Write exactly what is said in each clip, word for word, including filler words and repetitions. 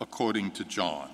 according to John.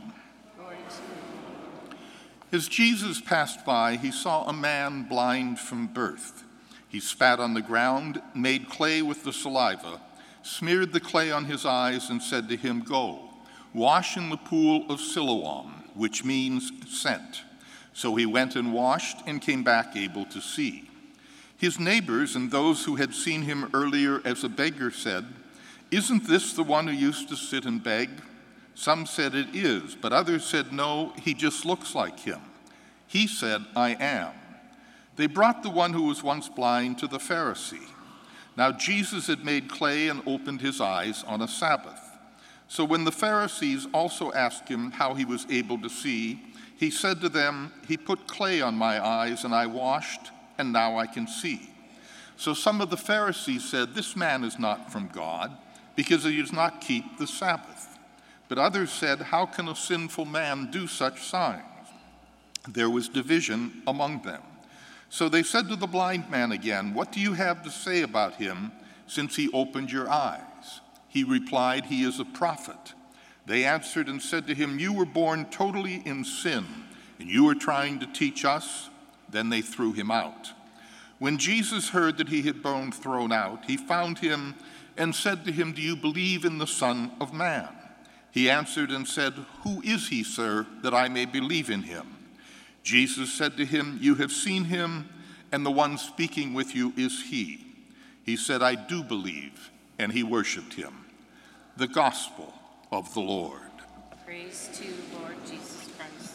As Jesus passed by, he saw a man blind from birth. He spat on the ground, made clay with the saliva, smeared the clay on his eyes, and said to him, "Go, wash in the pool of Siloam," which means sent. So he went and washed and came back able to see. His neighbors and those who had seen him earlier as a beggar said, "Isn't this the one who used to sit and beg?" Some said, "It is," but others said, "No, he just looks like him." He said, "I am." They brought the one who was once blind to the Pharisee. Now Jesus had made clay and opened his eyes on a Sabbath. So when the Pharisees also asked him how he was able to see, he said to them, "He put clay on my eyes, and I washed, and now I can see." So some of the Pharisees said, "This man is not from God, because he does not keep the Sabbath." But others said, "How can a sinful man do such signs?" There was division among them. So they said to the blind man again, "What do you have to say about him, since he opened your eyes?" He replied, "He is a prophet." They answered and said to him, "You were born totally in sin, and you are trying to teach us?" Then they threw him out. When Jesus heard that he had been thrown out, he found him and said to him, "Do you believe in the Son of Man?" He answered and said, "Who is he, sir, that I may believe in him?" Jesus said to him, "You have seen him, and the one speaking with you is he." He said, "I do believe," and he worshiped him. The Gospel of the Lord. Praise to you, Lord Jesus Christ.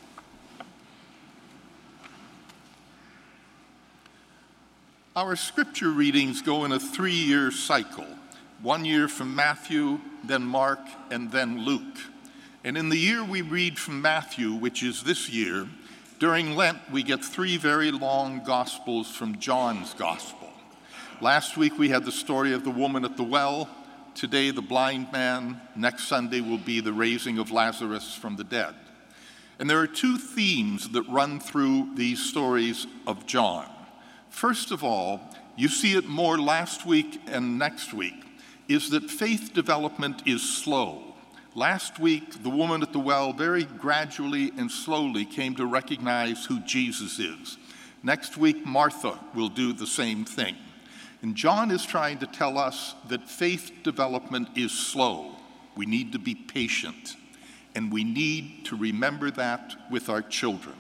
Our scripture readings go in a three-year cycle. One year from Matthew, then Mark, and then Luke. And in the year we read from Matthew, which is this year, during Lent we get three very long Gospels from John's Gospel. Last week we had the story of the woman at the well. Today the blind man. Next Sunday will be the raising of Lazarus from the dead. And there are two themes that run through these stories of John. First of all, you see it more last week and next week, is that faith development is slow. Last week, the woman at the well very gradually and slowly came to recognize who Jesus is. Next week, Martha will do the same thing. And John is trying to tell us that faith development is slow. We need to be patient, and we need to remember that with our children.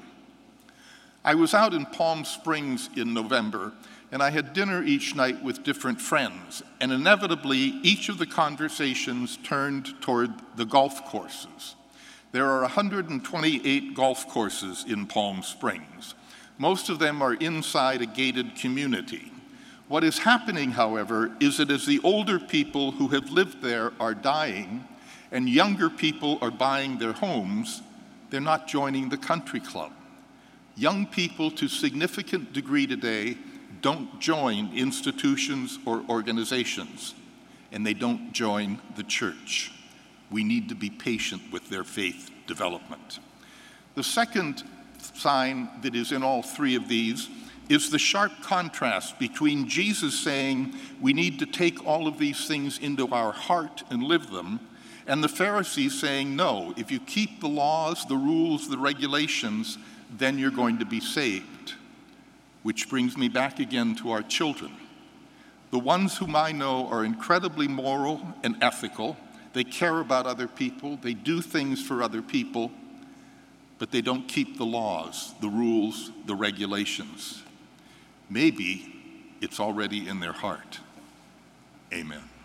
I was out in Palm Springs in November, and I had dinner each night with different friends, and inevitably each of the conversations turned toward the golf courses. There are one hundred twenty-eight golf courses in Palm Springs. Most of them are inside a gated community. What is happening, however, is that as the older people who have lived there are dying and younger people are buying their homes, they're not joining the country club. Young people, to a significant degree today, don't join institutions or organizations, and they don't join the church. We need to be patient with their faith development. The second sign that is in all three of these is the sharp contrast between Jesus saying we need to take all of these things into our heart and live them, and the Pharisees saying, no, if you keep the laws, the rules, the regulations, then you're going to be saved. Which brings me back again to our children. The ones whom I know are incredibly moral and ethical. They care about other people. They do things for other people, but they don't keep the laws, the rules, the regulations. Maybe it's already in their heart. Amen.